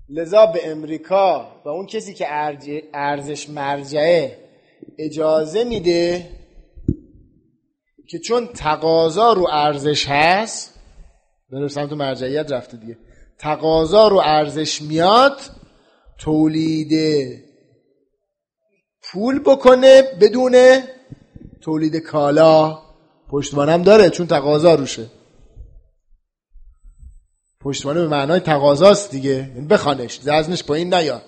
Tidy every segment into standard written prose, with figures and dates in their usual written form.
لذا به امریکا و اون کسی که ارزش مرجعه اجازه میده که چون تقاضا رو ارزش هست، داره سمت مرجعیت رفته دیگه، تقاضا رو ارزش میاد، تولید پول بکنه بدون تولید کالا. پشتوانم داره چون تقاضا روشه. پشتوانه به معنای تقاضاست دیگه، بخوانش، وزنش پایین نیاد،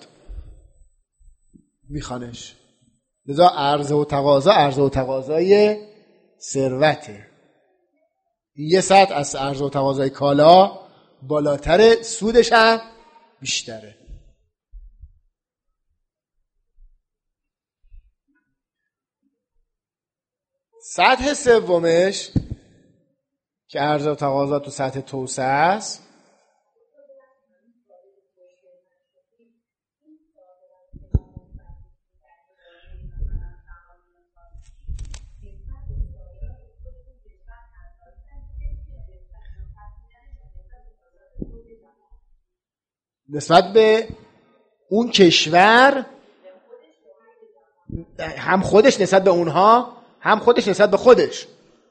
میخوانش. لذا عرضه و تقاضای ثروته. یه سطح از عرضه و تقاضای کالا بالاتره، سودش هم بیشتره. سطح سومش که عرضه و تقاضا تو سطح توسعه است، نسبت به اون کشور، هم خودش نسبت به اونها، هم خودش نسبت به خودش.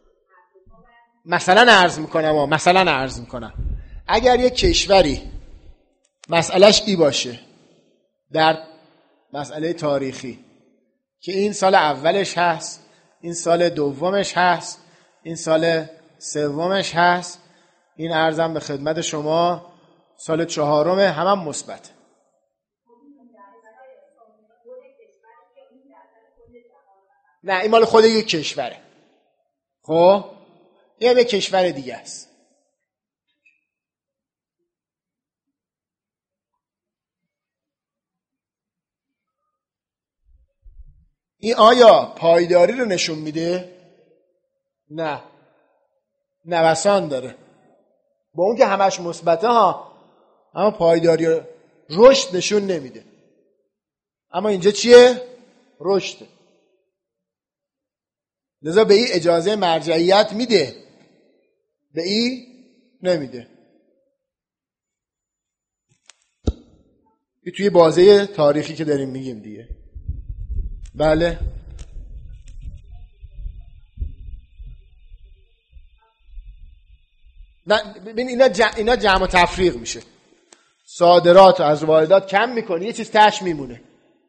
مثلا عرض میکنم اگر یک کشوری مسئلهش ای باشه در مسئله تاریخی که این سال اولش هست، این سال دومش هست، این سال سومش هست، این عرضم به خدمت شما سال چهارم، هم مثبت. نه این مال خود یک کشوره. خب این هم یک کشور دیگه است. این آیا پایداری رو نشون میده؟ نه، نوسان داره. با اون که همش مثبته ها، اما پایداری رشد نشون نمیده. اما اینجا چیه؟ رشده. لذا به این اجازه مرجعیت میده، به این نمیده. این توی بازه تاریخی که داریم میگیم دیگه. بله. نه ببین اینا جمع و تفریق میشه. صادرات از واردات کم میکنی، یه چیز تهش میمونه.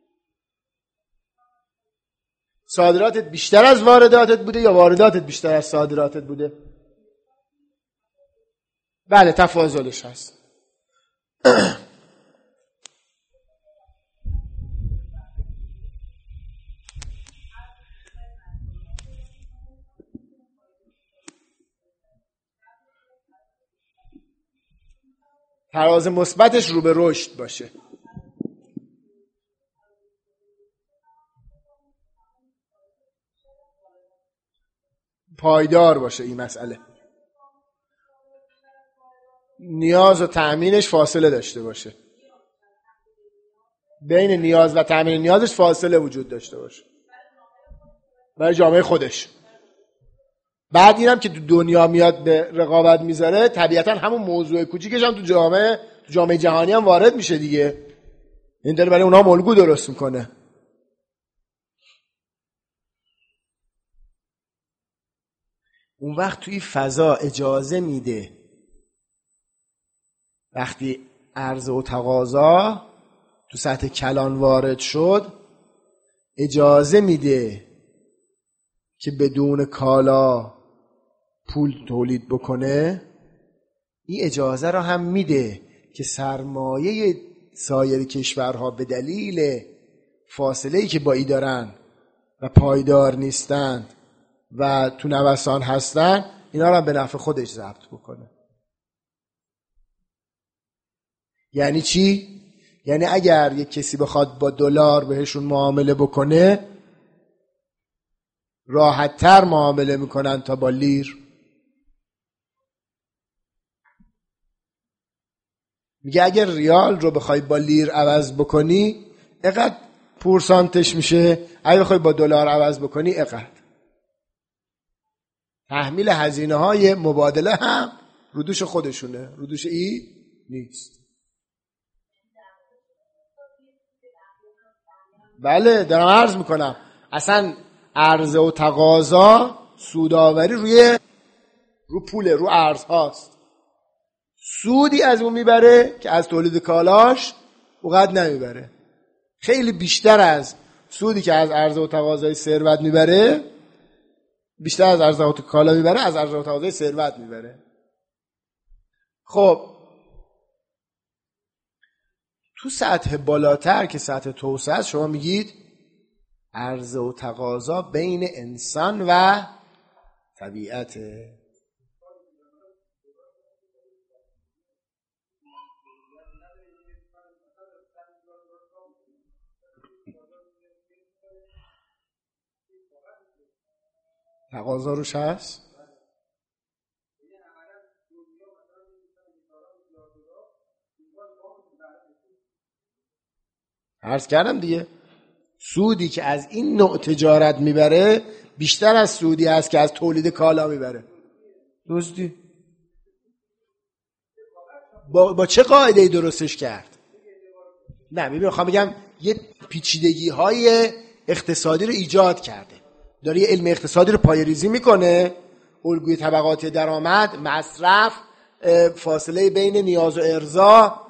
صادراتت بیشتر از وارداتت بوده یا وارداتت بیشتر از صادراتت بوده؟ بله تفاضلش هست. تراز مثبتش رو به رشد باشه. پایدار باشه این مسئله. نیاز و تأمینش فاصله داشته باشه. بین نیاز و تأمین نیازش فاصله وجود داشته باشه. برای جامعه خودش. بعد اینم که تو دنیا میاد به رقابت میذاره، طبیعتا همون موضوع کوچیکش هم تو جامعه جهانی هم وارد میشه دیگه. این داره برای اونها الگو درست میکنه. اون وقت توی فضا اجازه میده، وقتی عرضه و تقاضا تو سطح کلان وارد شد، اجازه میده که بدون کالا پول تولید بکنه. این اجازه را هم میده که سرمایه سایر کشورها به دلیل فاصله‌ای که با ای دارن و پایدار نیستند و تو نوسان هستن، اینا را به نفع خودش ضبط بکنه. یعنی چی؟ یعنی اگر یک کسی بخواد با دلار بهشون معامله بکنه، راحت‌تر معامله میکنن تا با لیر. میگه اگر ریال رو بخوای با لیر عوض بکنی اینقدر پورسانتش میشه، اگه بخوای با دلار عوض بکنی اینقدر. تحمیل هزینه های مبادله هم رو دوش خودشونه، رو دوش ای نیست. بله دارم عرض میکنم اصلا عرضه و تقاضا سوداوری رو پوله، رو ارز هاست. سودی از اون میبره که از تولید کالاش اوقات نمیبره. خیلی بیشتر از سودی که از عرضه و تقاضای ثروت میبره، بیشتر از عرضه و کالا میبره، از عرضه و تقاضای ثروت میبره. خب تو سطح بالاتر که سطح توسعه است، شما میگید عرضه و تقاضا بین انسان و طبیعته. تقاضا روش هست؟ عرض کردم دیگه سودی که از این نوع تجارت میبره بیشتر از سودی هست که از تولید کالا میبره. درستی؟ با چه قاعده‌ای درستش کرد؟ نه ببین میخوام بگم یه پیچیدگی های اقتصادی رو ایجاد کرده، داره یه علم اقتصادی رو پایه‌ریزی میکنه، الگوی طبقات درآمد، مصرف، فاصله بین نیاز و ارضا.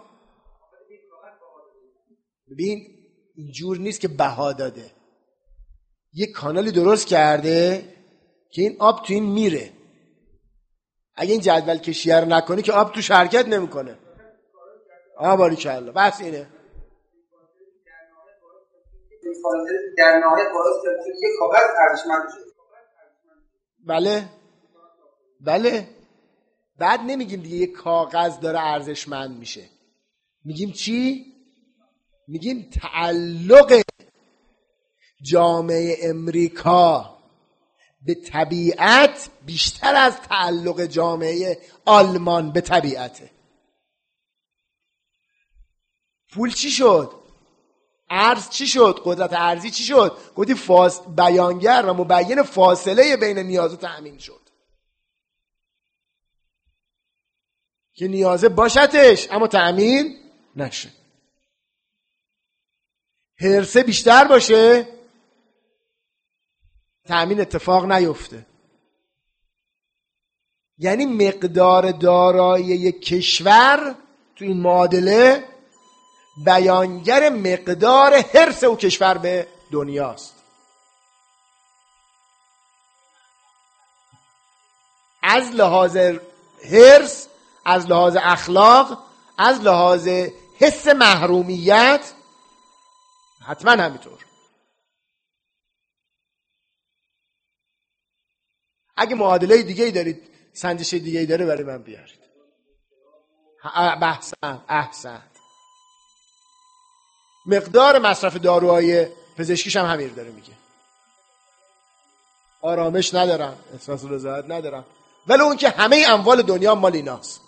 ببین اینجور نیست که بها داده، یه کانالی درست کرده که این آب تو این میره. اگه این جدول کشیه رو نکنی که آب توش حرکت نمیکنه. باریکلا، بس اینه. در نهایت باعث شد یک کاغذ ارزشمند شد. بله. بعد نمیگیم دیگه یک کاغذ داره ارزشمند میشه، میگیم چی؟ میگیم تعلق جامعه امریکا به طبیعت بیشتر از تعلق جامعه آلمان به طبیعته. پول چی شد؟ ارز چی شد؟ قدرت ارزی چی شد؟ گفتی بیانگر و مبین فاصله بین نیاز و تأمین شد، که نیازه باشتش اما تأمین نشه. حرصه بیشتر باشه تأمین اتفاق نیفته. یعنی مقدار دارایی یک کشور تو این معادله بیانگر مقدار حرص او کشور به دنیاست. از لحاظ حرص، از لحاظ اخلاق، از لحاظ حس محرومیت حتما همینطور. اگه معادله دیگه‌ای دارید، سنجش دیگه‌ای داره برای من بیارید. احسن. مقدار مصرف داروهای پزشکیش هم همین داره میگه. آرامش ندارم، احساس رضایت ندارم، ولی اون که همه اموال دنیا مال ایناست.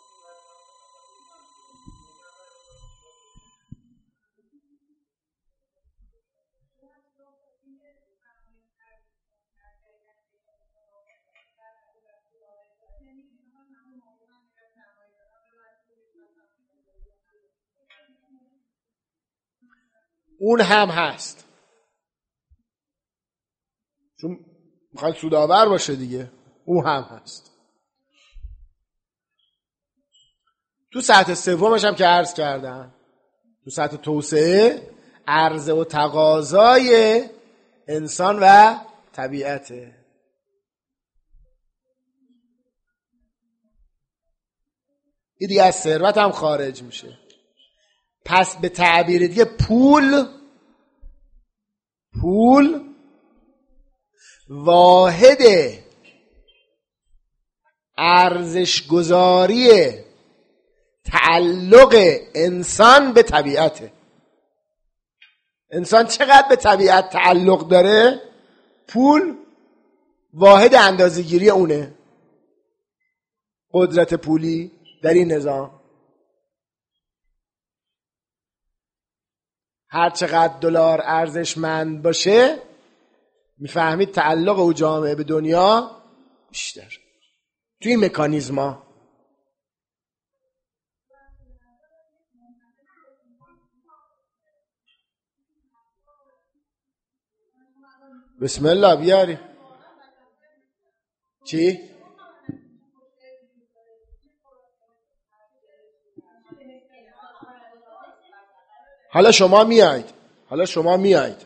اون هم هست، چون میخواد سودآور باشه دیگه. اون هم هست. تو سطح سومش هم که عرض کردم، تو سطح توسعه عرضه و تقاضای انسان و طبیعته. این دیگه از ثروت هم خارج میشه. پس به تعبیر دیگه پول واحد ارزش گذاری تعلق انسان به طبیعته. انسان چقدر به طبیعت تعلق داره، پول واحد اندازه‌گیری اونه. قدرت پولی در این نظام هر چقدر دلار ارزشمند باشه، میفهمید تعلق او جامعه به دنیا بیشتر. توی این مکانیزما بسم الله بیاری. چی؟ حالا شما میاید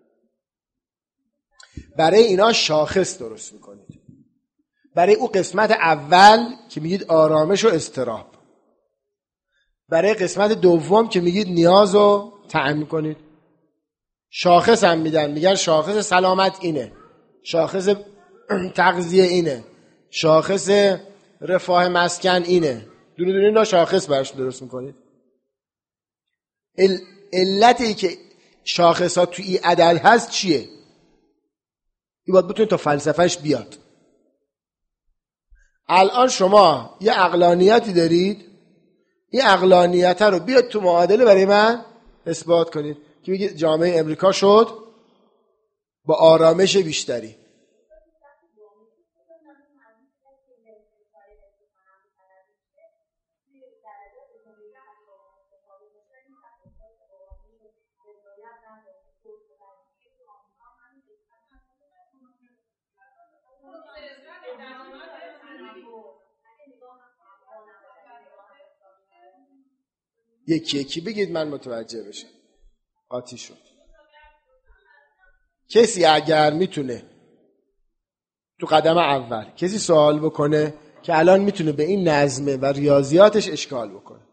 برای اینا شاخص درست میکنید. برای اون قسمت اول که میگید آرامش و اضطراب، برای قسمت دوم که میگید نیاز رو تعیین کنید، شاخص هم میدن، میگن شاخص سلامت اینه، شاخص تغذیه اینه، شاخص رفاه مسکن اینه، دونه دونه اینا شاخص برش درست میکنید. علتی که شاخصات توی این عدد هست چیه؟ این باید بتونید تا فلسفهش بیاد. الان شما یه عقلانیتی دارید، این عقلانیت رو بیاد تو معادله برای من اثبات کنید که بگید جامعه امریکا شد با آرامش بیشتری. یکی یکی بگید من متوجه بشم. قاطی شد. کسی اگر میتونه تو قدم اول کسی سوال بکنه که الان میتونه به این نظمه و ریاضیاتش اشکال بکنه،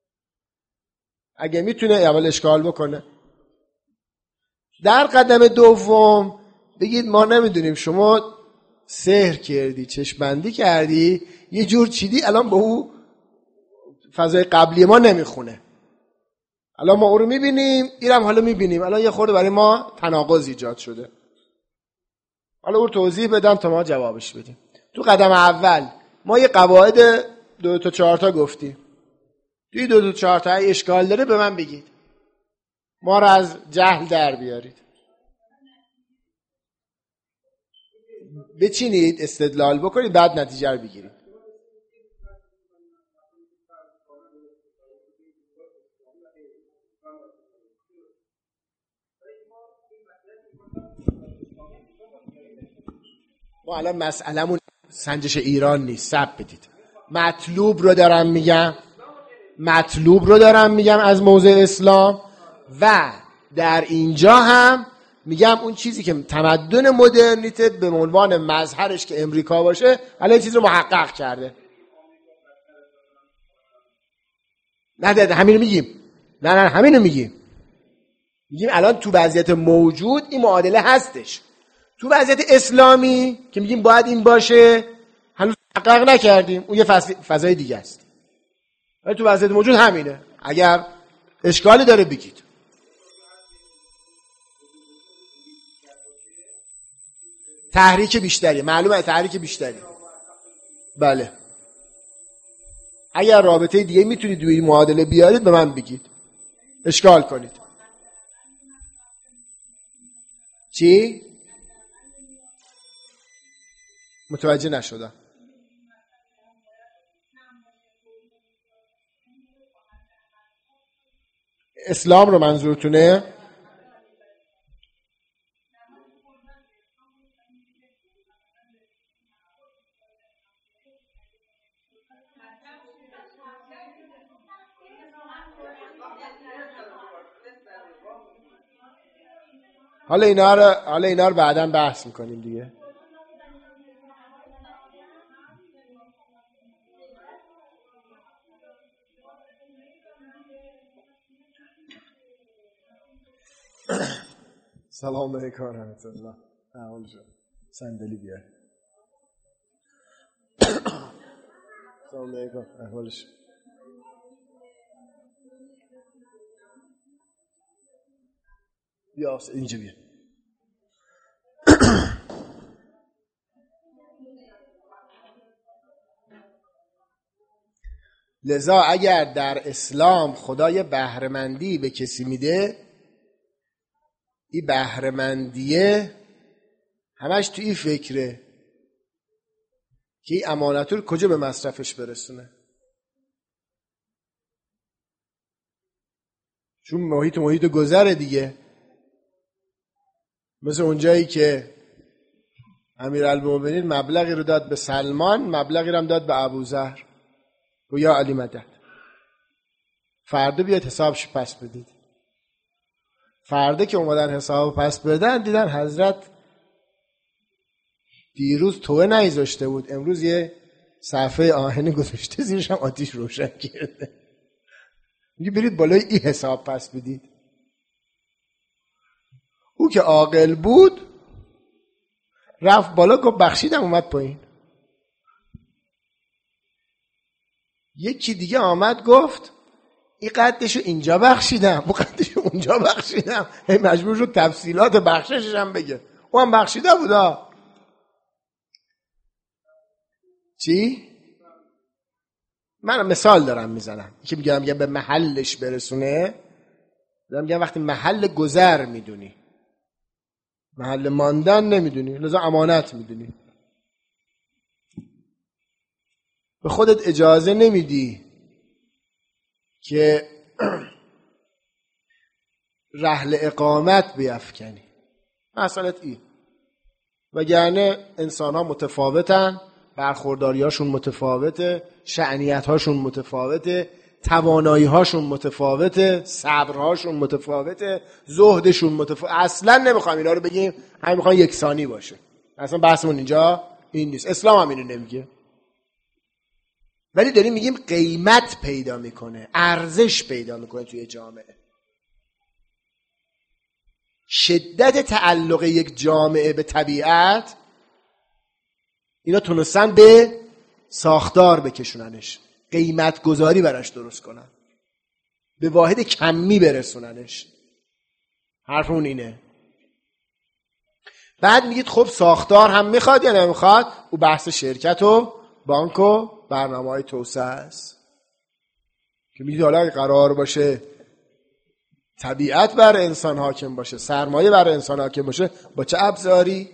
اگه میتونه اول اشکال بکنه. در قدم دوم بگید ما نمیدونیم، شما سحر کردی، چشم بندی کردی، یه جور چیدی، الان به او فضای قبلی ما نمیخونه، الان ما او رو میبینیم، اینم حالا میبینیم، الان یه خورده برای ما تناقض ایجاد شده، حالا او رو توضیح بدم تا ما جوابش بدیم. تو قدم اول ما یه قواعد 2 تا 4 تا گفتیم، توی 2 تا 4 تا اشکال داره به من بگید، ما رو از جهل در بیارید، بچینید استدلال بکنید، بعد نتیجه رو بگیرید. ما الان مسئلمون سنجش ایران نیست، صبر بدید. مطلوب رو دارم میگم از موضع اسلام، و در اینجا هم میگم اون چیزی که تمدن مدرنیته به عنوان مظهرش که امریکا باشه الان چیز رو محقق کرده. نه همینو میگیم، نه همینو میگیم الان تو وضعیت موجود این معادله هستش. تو وضعیت اسلامی که میگیم باید این باشه هنوز محقق نکردیم، اون یه فضای دیگه است. ولی تو وضعیت موجود همینه. اگر اشکالی داره بگید. تحریک بیشتری، معلومه تحریک بیشتری. بله. اگر رابطه دیگه میتونید روی معادله بیارید به من بگید. اشکال کنید. چی؟ متوجه نشدم. اسلام رو منظورتونه؟ حالا اینا رو بعداً بحث میکنیم دیگه. سلام علیکم و رحمت الله. احوال شما؟ صندلی بیار. سلام علیکم. احوال شما؟ بیا اینجا بیا. لذا اگر در اسلام خدای بهره‌مندی به کسی میده، این بهره‌مندیه همش تو این فکره که این امانت رو کجا به مصرفش برسونه، چون محیط گذره دیگه. مثل اونجایی که امیرالمومنین مبلغی رو داد به سلمان، مبلغی رو هم داد به ابوذر، و یا علی مدد، فردا بیاد حسابش پس بدید. فردا که اومدن حساب پس بدن دیدن حضرت دیروز توه نیذاشته بود، امروز یه صفحه آهنی گذاشته زیرش هم آتیش روشن کرده. میگه برید بالای این حساب پس بدید. او که عاقل بود رفت بالا گفت بخشیدم، اومد پایین. یکی دیگه آمد گفت این قدشو اینجا بخشیدم، اون قدشو اونجا بخشیدم، هی مجبور شد تفصیلات بخششش هم بگه. او هم بخشیده بودا. چی؟ من مثال دارم میزنم که میگم به محلش برسونه. دارم میگم وقتی محل گذر میدونی، محل ماندن نمیدونی، لذا امانت میدونی. به خودت اجازه نمیدی که رحل اقامت بیفکنی. مسئلت این. وگرنه انسان ها متفاوتن، برخورداریاشون متفاوته، شأنیت‌هاشون متفاوته، توانایی‌هاشون متفاوته، صبرهاشون متفاوته، زهدشون متفاوته. اصلا نمیخوام اینا رو بگیم، همین میخوام یکسانی باشه. اصلا بحثمون اینجا این نیست. اسلام هم اینو نمیگه. ولی داریم میگیم قیمت پیدا میکنه، ارزش پیدا میکنه توی جامعه. شدت تعلق یک جامعه به طبیعت، اینا تونستن به ساختار بکشوننش، قیمت گذاری براش درست کنن، به واحد کمی برسوننش. حرف اون اینه. بعد میگید خب ساختار هم میخواد یا نمیخواد؟ او بحث شرکت و بانک و برنامه‌های توسعه است که میگید حالا قرار باشه طبیعت بر انسان حاکم باشه، سرمایه بر انسان حاکم باشه، با چه ابزاری؟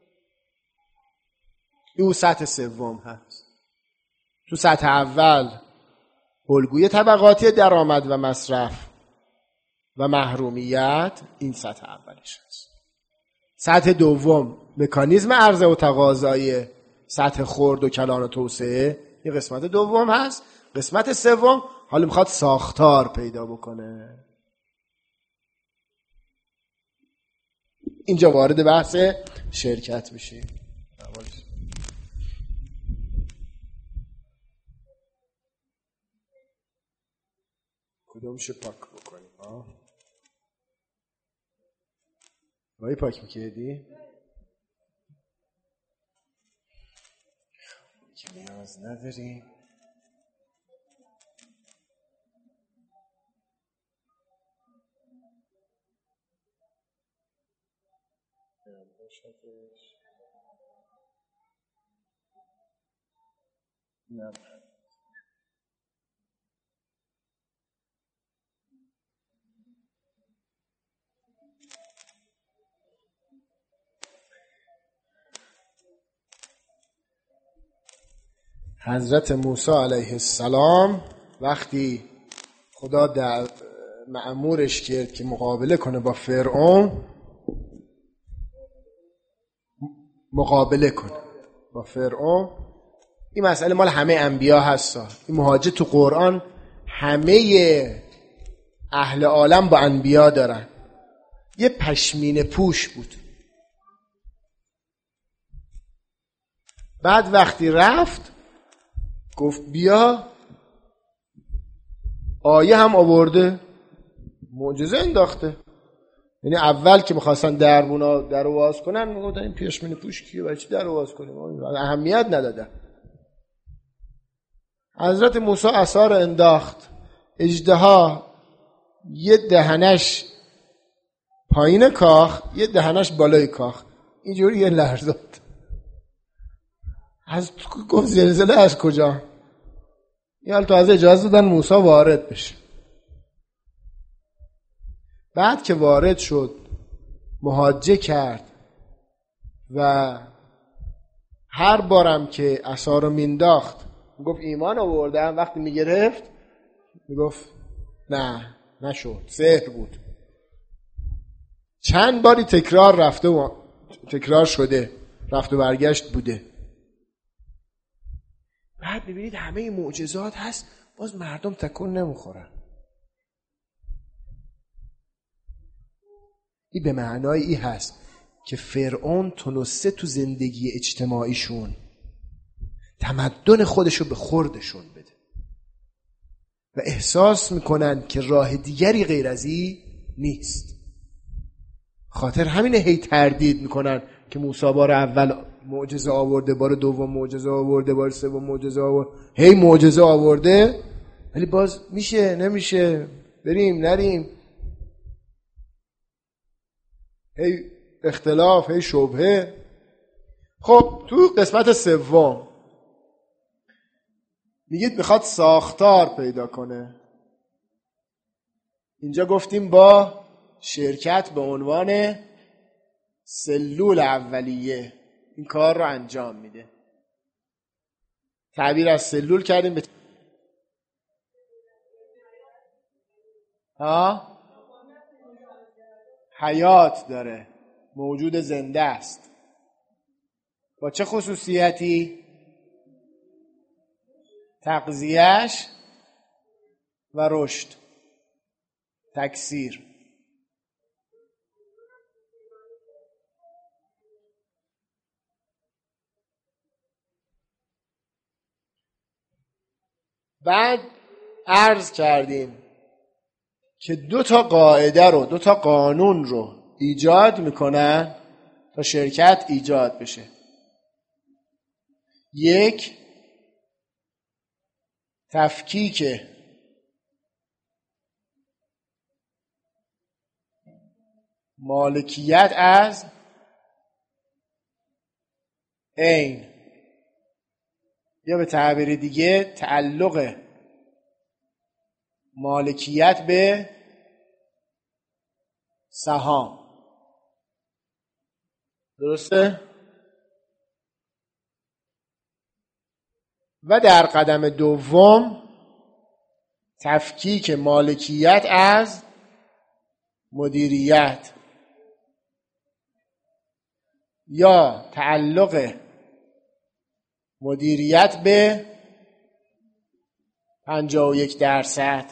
این سطح سوم هست. تو سطح اول الگوی طبقاتی درآمد و مصرف و محرومیت، این سطح اولش هست. سطح دوم مکانیزم عرضه و تقاضای سطح خرد و کلان و توسعه، این قسمت دوم هست. قسمت سوم حالا میخواد ساختار پیدا بکنه. اینجا وارد بحث شرکت میشه. کدومشو پاک بکنیم؟ وای پاک میکردی؟ که نیاز نداریم. نه حضرت موسی علیه السلام وقتی خدا در مأمورش کرد که مقابله کنه با فرعون، مقابله کنه با فرعون، این مسئله مال همه انبیا هستا. این مهاجه تو قرآن همه اهل عالم با انبیا دارن. یه پشمینه پوش بود. بعد وقتی رفت گفت بیا، آیه هم آورده، معجزه انداخته. یعنی اول که میخواستن دربونا در واز کنن میگفتن این پشمینه پوش کیه، برای چی در واز کنیم؟ اهمیت ندادن. حضرت موسی عصا رو انداخت، اژدها یه دهنش پایین کاخ، یه دهنش بالای کاخ، اینجوری یه لرزاد. از گفت زلزله از کجا؟ یه حال تو از اجازه دادن موسی وارد بشه. بعد که وارد شد محاجه کرد و هر بارم که عصا رو مینداخت میگفت ایمان آوردم، وقتی میگرفت میگفت نه نشد، سحر بود. چند باری تکرار شده، رفت و برگشت بوده. بعد ببینید همه این معجزات هست، باز مردم تکون نمیخورن. این به معنای این هست که فرعون تونسته تو زندگی اجتماعیشون تمدن خودشو به خوردشون بده و احساس میکنن که راه دیگری غیر از این نیست. خاطر همینه هی تردید میکنن که موسی بار اول معجزه آورده، بار دوم معجزه آورده، بار سوم معجزه آورده، هی معجزه آورده ولی باز میشه نمیشه، بریم نریم، هی اختلاف، هی شبهه. خب تو قسمت سوم میگید میخواد ساختار پیدا کنه. اینجا گفتیم با شرکت به عنوان سلول اولیه این کار رو انجام میده. تعبیر از سلول کردیم به حیات داره، موجود زنده است. با چه خصوصیتی؟ تغذیه‌اش و رشد، تکثیر. بعد عرض کردیم که 2 قاعده رو، 2 قانون رو ایجاد میکنن تا شرکت ایجاد بشه. یک، تفکیک مالکیت از عین، یا به تعبیر دیگه تعلق مالکیت به سهام. درسته؟ و در قدم دوم تفکیک مالکیت از مدیریت یا تعلق مدیریت به 51%.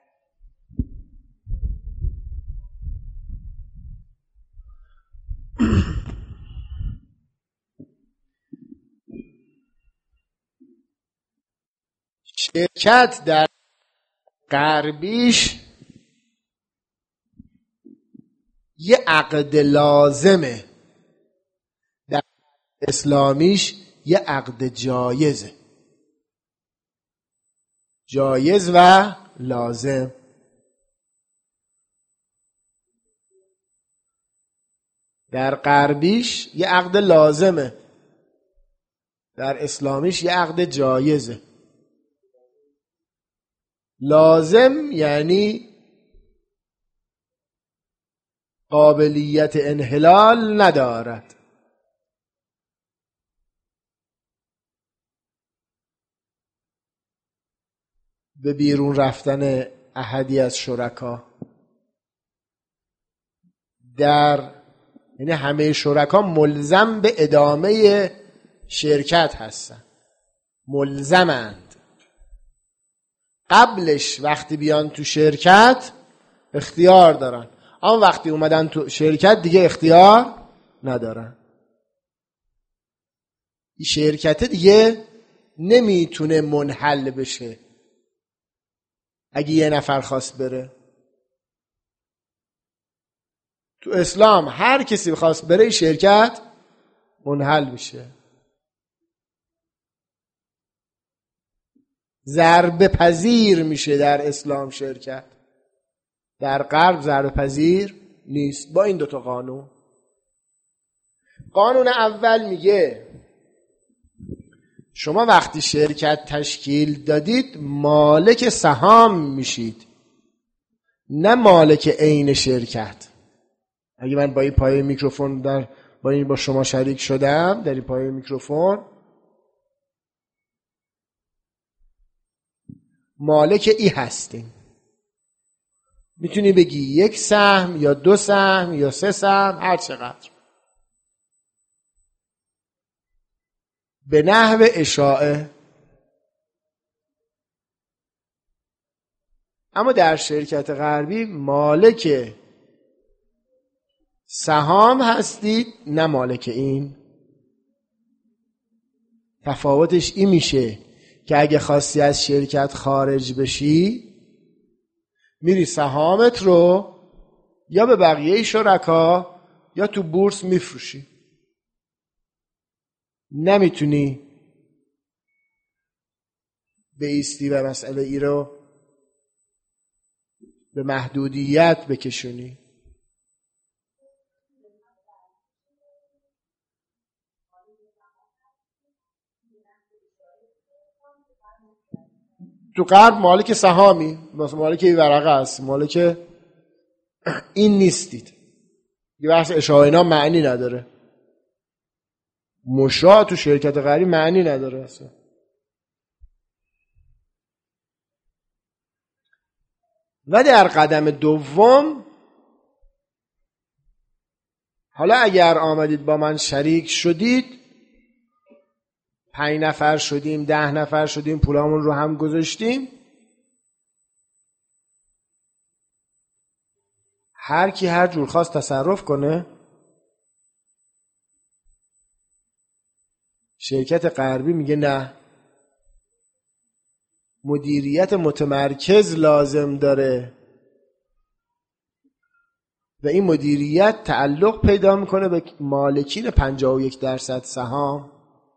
شرکت در غربیش یه عقد لازمه، در اسلامیش یه عقد جایزه، جایز و لازم. در غربیش یه عقد لازمه، در اسلامیش یه عقد جایزه. لازم یعنی قابلیت انحلال ندارد. به بیرون رفتن احدی از شرکا، یعنی همه شرکا ملزم به ادامه شرکت هستن، ملزمند. قبلش وقتی بیان تو شرکت اختیار دارن، اما وقتی اومدن تو شرکت دیگه اختیار ندارن. این شرکت دیگه نمیتونه منحل بشه اگه یه نفر خواست بره. تو اسلام هر کسی بخواست بره شرکت منحل میشه، ضربه پذیر میشه در اسلام شرکت. در غرب ضربه پذیر نیست با این 2 قانون. قانون اول میگه شما وقتی شرکت تشکیل دادید مالک سهام میشید، نه مالک عین شرکت. اگه من با این پایه میکروفون با شما شریک شدم در این پایه میکروفون، مالک ای هستیم. میتونی بگی 1 سهم یا 2 سهم یا 3 سهم، هر چقدر، به نحو اشاعه. اما در شرکت غربی مالک سهام هستید، نه مالک این. تفاوتش این میشه که اگه خواستی از شرکت خارج بشی، میری سهامت رو یا به بقیه شرکا یا تو بورس میفروشی. نمیتونی بایستی و مسئله ای رو به محدودیت بکشونی. تو غرب مالک سهامی، مثلا مالک این ورقه هست، مالک این نیستید. یه بحث اشاعه اینا معنی نداره. مشاع تو شرکت غربی معنی نداره اصلا. و در قدم دوم، حالا اگر آمدید با من شریک شدید، 5 نفر شدیم، 10 نفر شدیم، پولامون رو هم گذاشتیم، هر کی هر جور خواست تصرف کنه. شرکت غربی میگه نه، مدیریت متمرکز لازم داره و این مدیریت تعلق پیدا میکنه به مالکین 51% سهام.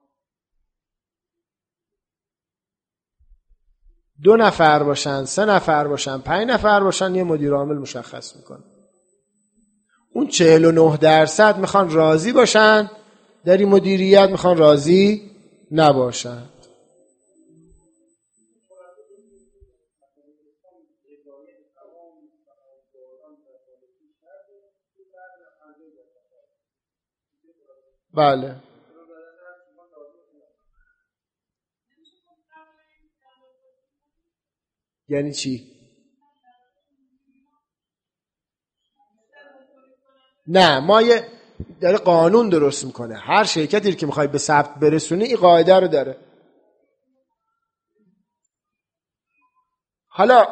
2 نفر باشن، 3 نفر باشن، 5 نفر باشن، یه مدیر عامل مشخص میکنه. اون 49% میخوان راضی باشن در این مدیریت، میخوان راضی نباشن. بله. یعنی چی؟ نه، ما یه داره قانون درست میکنه. هر شرکتی که میخوای به ثبت برسونی این قاعده رو داره. حالا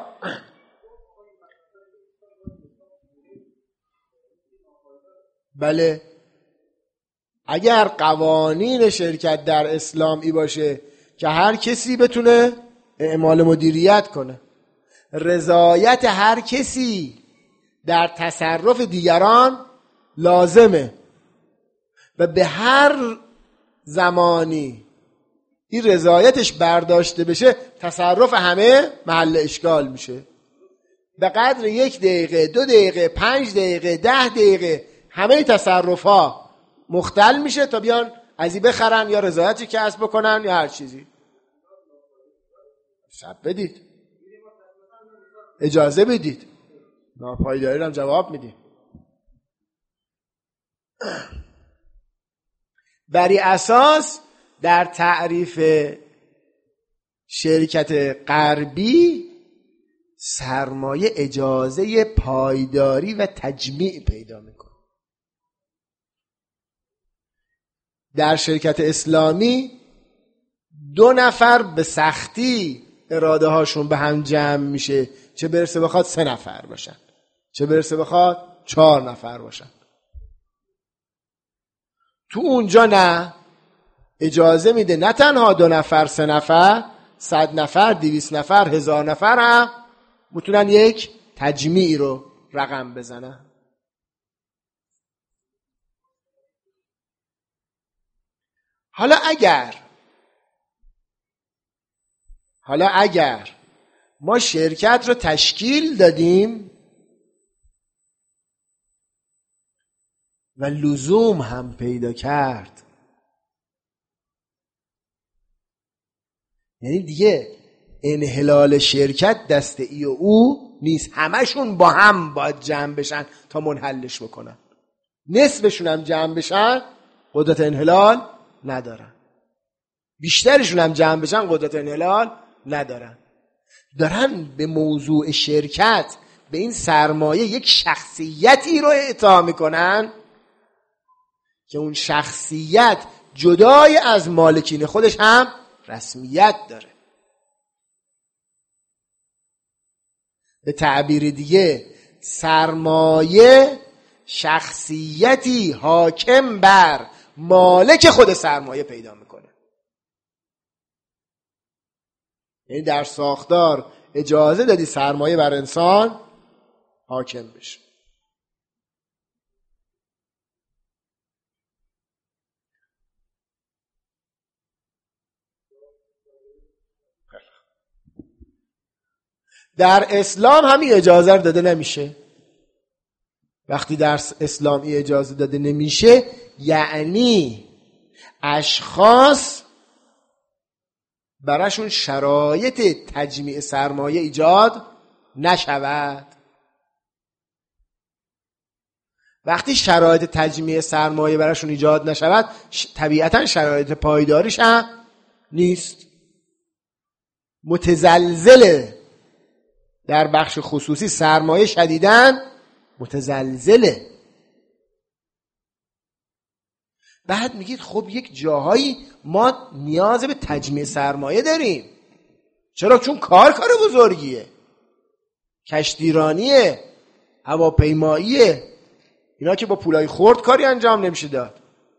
بله، اگر قوانین شرکت در اسلامی باشه که هر کسی بتونه اعمال مدیریت کنه، رضایت هر کسی در تصرف دیگران لازمه و به هر زمانی این رضایتش برداشته بشه، تصرف همه محل اشکال میشه. به قدر 1 دقیقه، 2 دقیقه، 5 دقیقه، 10 دقیقه همه تصرف ها مختل میشه تا بیان از این بخرن یا رضایتی کسب بکنن یا هر چیزی. شب بدید، اجازه بدید، ناپایداری هم جواب میدید. بری اساس در تعریف شرکت غربی سرمایه اجازه پایداری و تجمیع پیدا میکنه. در شرکت اسلامی 2 نفر به سختی اراده هاشون به هم جمع میشه، چه برسه بخواد 3 نفر باشن، چه برسه بخواد 4 نفر باشن. تو اونجا نه، اجازه میده نه تنها 2 نفر، 3 نفر، 100 نفر، 200 نفر، 1000 نفر هم میتونن یک تجمیع رو رقم بزنن. حالا اگر ما شرکت رو تشکیل دادیم و لزوم هم پیدا کرد، یعنی دیگه انحلال شرکت دست ای و او نیست، همشون با هم باید جمع بشن تا منحلش بکنن. نصفشون هم جمع بشن قدرت انحلال ندارن، بیشترشون هم جمع بشن قدرت انحلال ندارن. دارن به موضوع شرکت به این سرمایه یک شخصیتی رو اعطا میکنن که اون شخصیت جدای از مالکین خودش هم رسمیت داره. به تعبیر دیگه سرمایه شخصیتی حاکم بر مالک خود سرمایه پیدا میکنه. یعنی در ساختار اجازه دادی سرمایه بر انسان حاکم بشه. در اسلام همین اجازه رو داده نمیشه. وقتی در اسلام این اجازه داده نمیشه یعنی اشخاص براشون شرایط تجمیع سرمایه ایجاد نشود. وقتی شرایط تجمیع سرمایه براشون ایجاد نشود طبیعتا شرایط پایداریش هم نیست. متزلزله. در بخش خصوصی سرمایه شدیداً متزلزله. بعد میگید خب یک جاهایی ما نیاز به تجمیع سرمایه داریم. چرا؟ چون کار بزرگیه، کشتیرانیه، هواپیماییه، اینا که با پولای خرد کاری انجام نمیشه داد.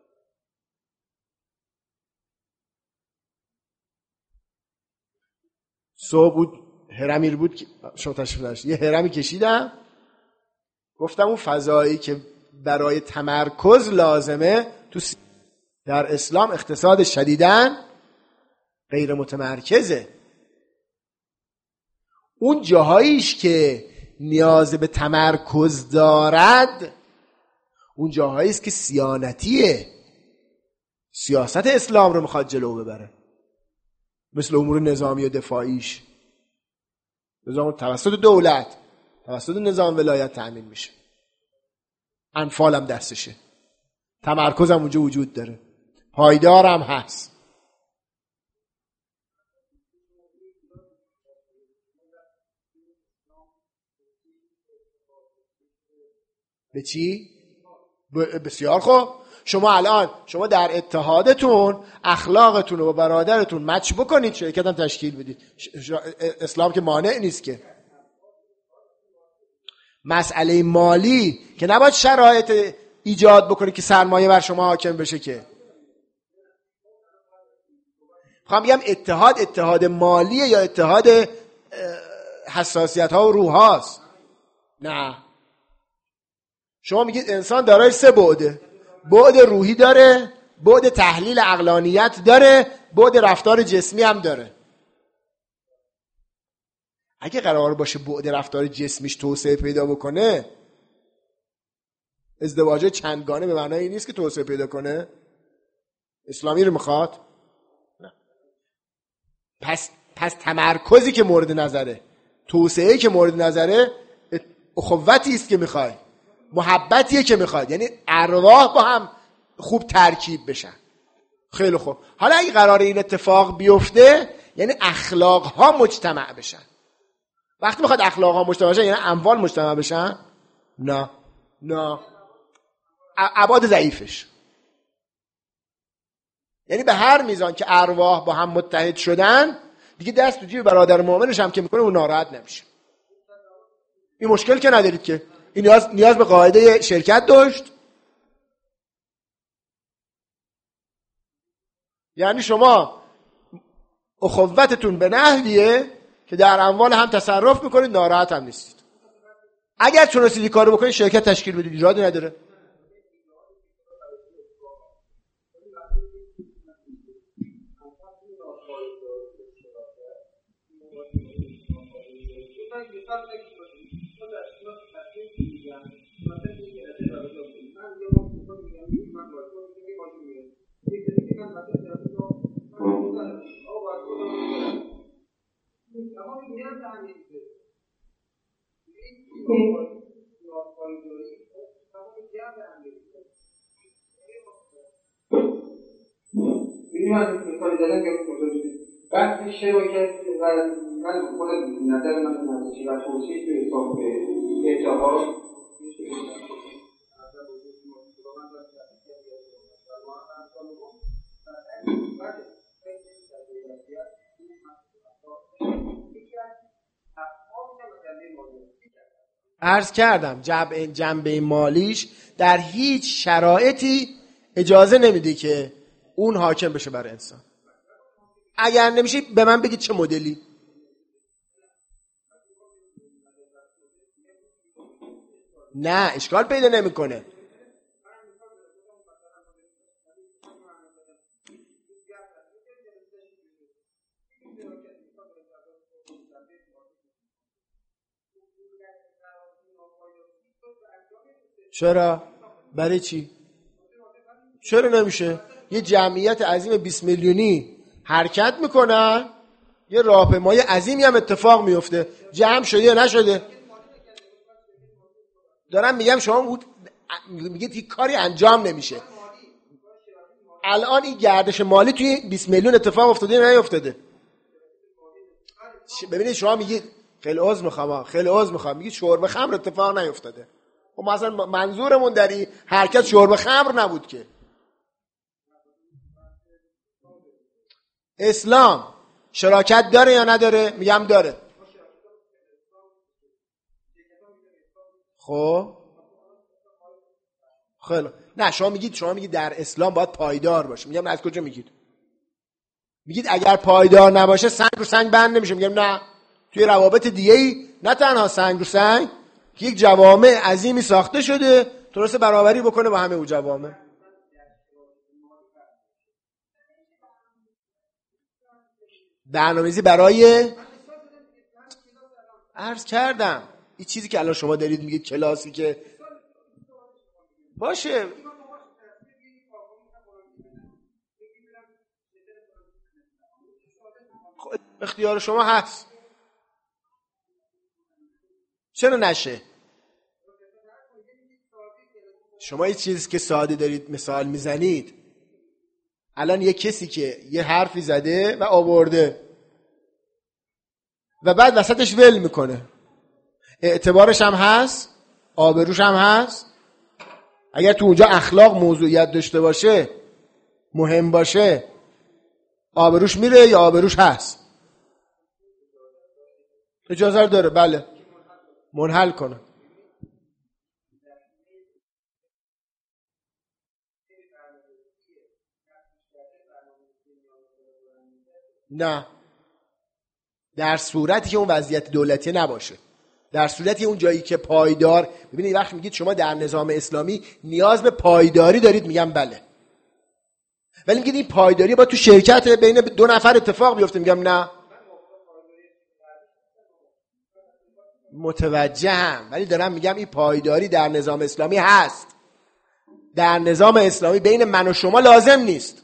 صبح بود هرمی بود که شما تشریف داشت، یه هرمی کشیدم، گفتم اون فضایی که برای تمرکز لازمه تو در اسلام اقتصاد شدیداً غیر متمرکزه. اون جاهاییش که نیاز به تمرکز دارد اون جاهایی است که سیانتیه، سیاست اسلام رو میخواد جلو ببره، مثل امور نظامی و دفاعیش. نظام توسط دولت، توسط نظام ولایت تأمین میشه، انفال هم دستشه، تمرکز هم اونجا وجود داره، پایدار هم هست. به چی؟ بسیار خوب. شما در اتحادتون اخلاقتون رو با برادرتون مچ بکنید، شرکت هم تشکیل بدید. اسلام که مانع نیست که. مسئله مالی که نباید شرایط ایجاد بکنید که سرمایه بر شما حاکم بشه. که میخوام بگم اتحاد مالیه یا اتحاد حساسیت ها و روح هاست؟ نه. شما میگید انسان دارای 3 بعده، بعد روحی داره، بعد تحلیل عقلانیت داره، بعد رفتار جسمی هم داره. اگه قرار باشه بعد رفتار جسمیش توسعه پیدا بکنه، ازدواج چندگانه به معنای این نیست که توسعه پیدا کنه. اسلامی رو میخواد؟ نه. پس تمرکزی که مورد نظره، توسعه‌ای که مورد نظره، اخوتی است که میخوای، محبتیه که میخواد، یعنی ارواح با هم خوب ترکیب بشن. خیلی خوب. حالا اگه قرار این اتفاق بیفته یعنی اخلاق ها مجتمع بشن. وقتی میخواد اخلاق ها مجتمع بشن یعنی اموال مجتمع بشن؟ نه. ابعاد ضعیفش. یعنی به هر میزان که ارواح با هم متحد شدن دیگه دست تو جیب برادر مؤمنش هم که میکنه اون ناراحت نمیشه. این مشکل که ندارید که. این نیاز به قاعده شرکت داشت. یعنی شما اخوتتون به نحویه که در اموال هم تصرف میکنید، ناراحت هم نیستید. اگر تونستید کارو بکنید شرکت تشکیل بدید، ایرادی نداره. من مثال زدم که وقتی شبکت و من خود نظر من نزدیکی و توصیح به حساب عرض کردم جنبه مالیش در هیچ شرایطی اجازه نمیده که اون حاکم بشه بر انسان. اگر نمیشه به من بگید چه مدلی. نه اشکال پیدا نمیکنه. چرا؟ برای چی؟ چرا نمیشه؟ یه جمعیت عظیم 20 میلیونی حرکت میکنن، یه راهپیمایی عظیمی هم اتفاق میفته. جمع شده یا نشده؟ دارم میگم شما میگید یک کاری انجام نمیشه. الان این گردش مالی توی 20 میلیون اتفاق افتاده یا نیفتاده؟ ببینید شما میگید خیلی عذر میخوام میگید شرب خمر اتفاق نیفتاده. خب مثلا منظورمون در این حرکت شرب خمر نبود که. اسلام شراکت داره یا نداره؟ میگم داره. خب خیلی نه، شما میگید در اسلام باید پایدار باشه. میگم از کجا میگید؟ میگید اگر پایدار نباشه سنگ رو سنگ بند نمیشه. میگم نه، توی روابط دیگه‌ای نه تنها سنگ رو سنگ، که یک جوامع عظیمی ساخته شده درست برابری بکنه با همه اون جوامع. برنامه‌ریزی برای عرض کردم این چیزی که الان شما دارید میگید کلاسی که باشه، اختیار شما هست. چرا نشه؟ شما یه چیزی که ساده دارید مثال میزنید. الان یه کسی که یه حرفی زده و آورده و بعد وسطش ول میکنه، اعتبارش هم هست، آبروش هم هست. اگر تو اونجا اخلاق موضوعیت داشته باشه، مهم باشه، آبروش میره یا آبروش هست؟ اجازه داره، بله، منحل کنه. نه، در صورتی که اون وضعیت دولتی نباشه، در صورتی اون جایی که پایدار. ببینید وقتی میگید شما در نظام اسلامی نیاز به پایداری دارید، میگم بله، ولی میگید این پایداری با تو شرکت بین دو نفر اتفاق بیفته، میگم نه. متوجهم، ولی دارم میگم این پایداری در نظام اسلامی هست. در نظام اسلامی بین من و شما لازم نیست.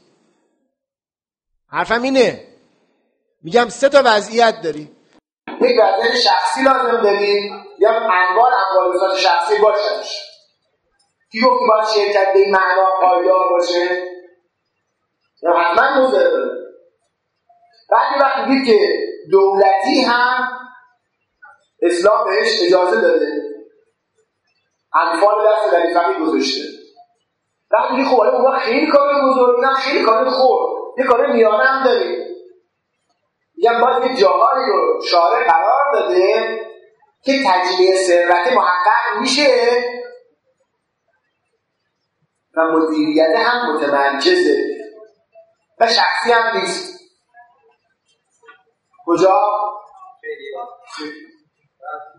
حرفم اینه. میگم 3 تا وضعیت داری. یک وضعیت شخصی لازم داری، یا انواع وسایل شخصی باشش. کی گفت باید شرکت به این معنا پایدار باشه؟ یا حتما مضر داره. بعد وقتی میگید که دولتی هم اسلام بهش اجازه داده، انفال دست در این فقی گذاشته. وقتی میگید خب اون خیلی کار بزرگی هم خیلی کار خورد، یه کار میانه هم داریم. میگم باید یه جاهایی رو شارع قرار داده که تجلیه ثروت محقق میشه و مدیریت هم متمرکزه و شخصی هم نیست. کجا؟